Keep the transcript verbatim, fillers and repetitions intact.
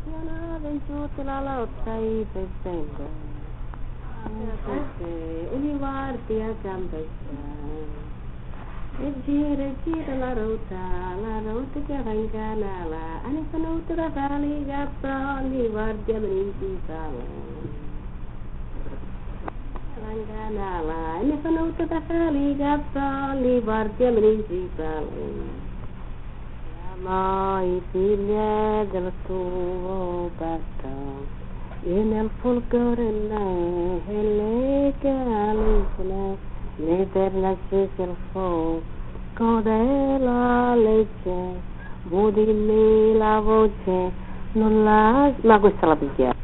Nave giù la lotta i festendo, ogni guardi a campeggiare, e gira e gira la ruota, la ruota che va in canale, hanno venuto da fare i gattoni, guardi a principale. In canale, hanno venuto da fare i gattoni, guardi a principale. Mai figlie del tuo petto e nel folgore le calicole le perlace il fuoco della legge, udimi la voce non la... ma questa la picchia.